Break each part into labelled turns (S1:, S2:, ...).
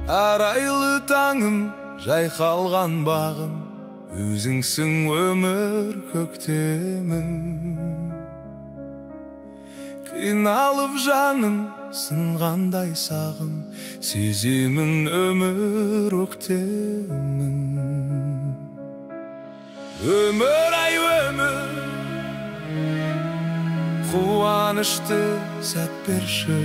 S1: Арайлы таңым, жайқалған бағым, өзіңсің өмір көктемім. Қиналып жаным, сынғандай сағым, сеземін өмір өктемін. Өмір ай өмір, қуанышты сәт берші.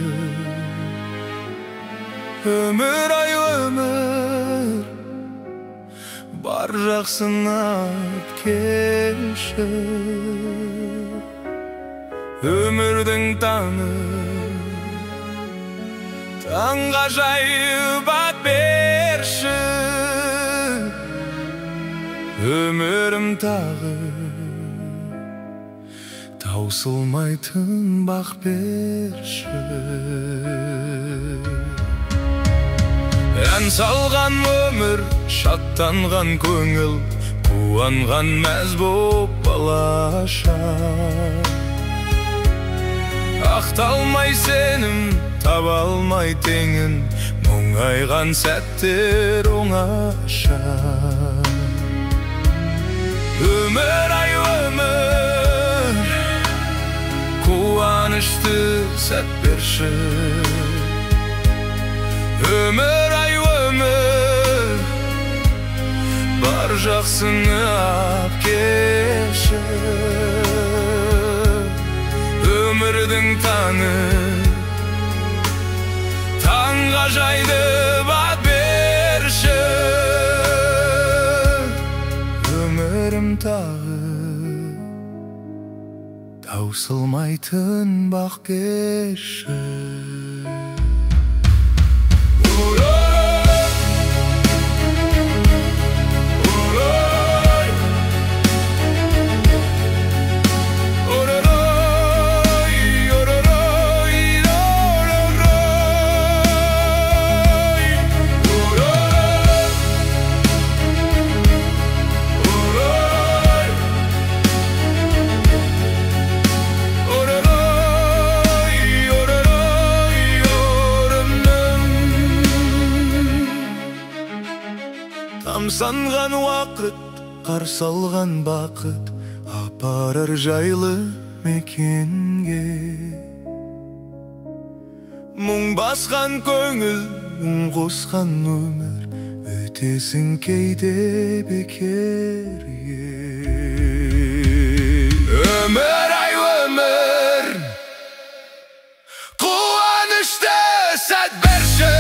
S1: Өмір ай өмір, бар жақсынап келші. Өмірдің таңы, таңға жайып ат берші. Өмірім тағы таусылмайтын бақ берші. Ән салған өмір, шаттанған көңіл, қуанған мәз боп балаша. Ақталмай сенім, таба алмай теңін, мұңайған сәттер оңаша. Өмір ай өмір, қуанышты сәт берші. Өмір ай өмір, бар жақсыны ап келші. Өмірдің таңы, таңға жайды ат берші. Өмірім тағы таусылмайтын бақ берші. Тамсанған уақыт, қарсы алған бақыт, апарар жайлы мекенге. Мұң басқан көңіл, үн қосқан өмір, өтесің кейде бекерге. Өмір ай өмір, қуанышты сәт берші.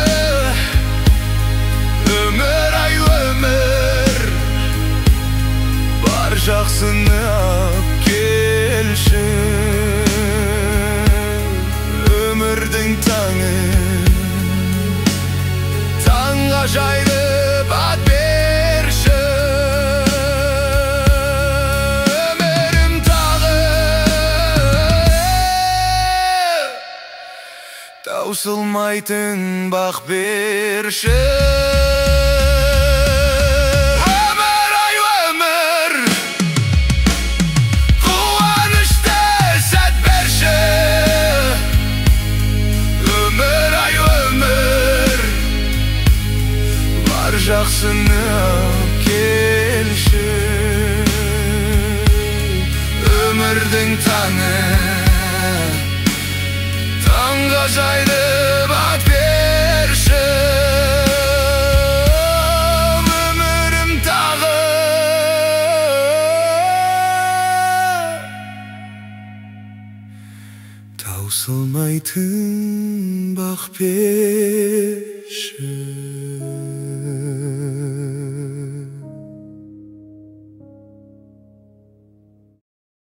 S1: Жақсыны ап келші. Өмірдің таңы, таңға жайды ат берші. Өмірім тағы таусылмайтын бақ берші. Жақсыны ап келші. Өмірдің таңы, таңға жайды ат берші. Өмірім тағы таусылмайтын бақ берші.